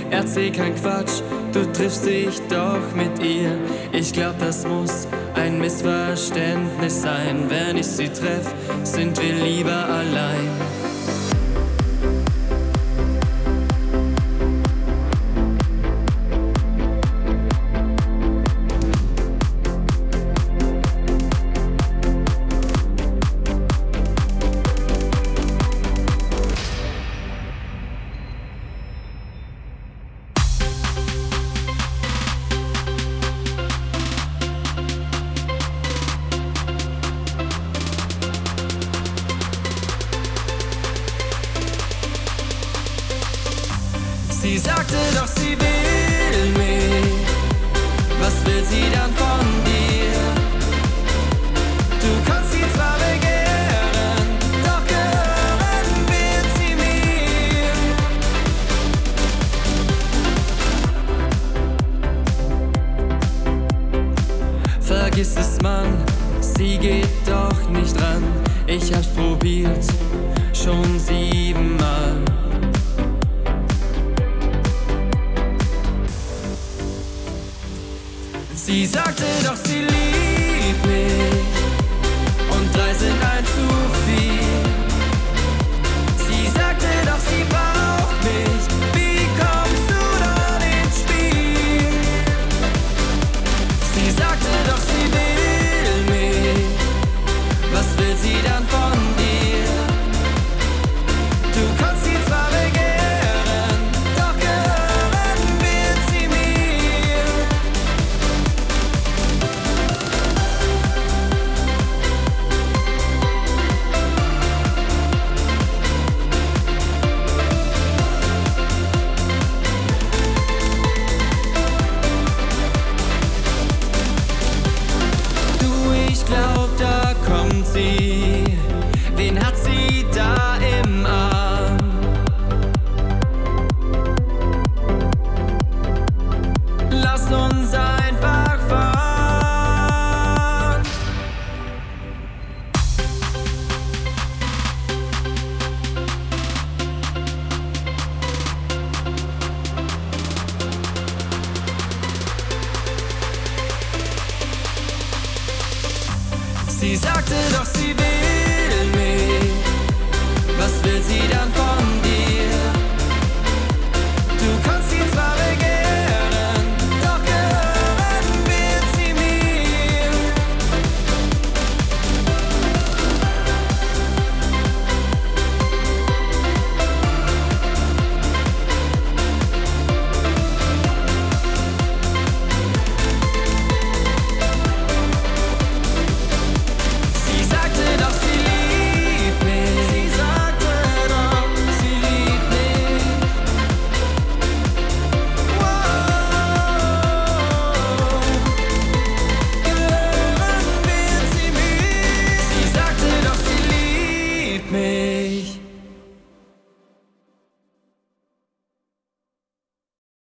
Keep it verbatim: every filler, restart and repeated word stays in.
erzähl kein Quatsch, du triffst dich doch mit ihr. Ich glaub, das muss ein Missverständnis sein. Wenn ich sie treff, sind wir lieber allein. Sie sagte doch, sie will mich. Was will sie dann von dir? Du kannst sie zwar begehren, doch gehören wird sie mir. Vergiss es, Mann, sie geht doch nicht ran. Ich hab's probiert, schon siebenmal. Sie sagte doch, sie liebt mich und drei sind ein zu viel. Sie sagte doch, sie braucht mich. Wie kommst du dann ins Spiel? Sie sagte doch, sie will mich. Was will sie dann von dir? Du kannst sie zwar begehren, doch gehören wird sie mir. Ich glaub, da kommt sie. Wen hat sie da im Arm? Lass uns einfach fahren. Sie sagte doch, sie will mich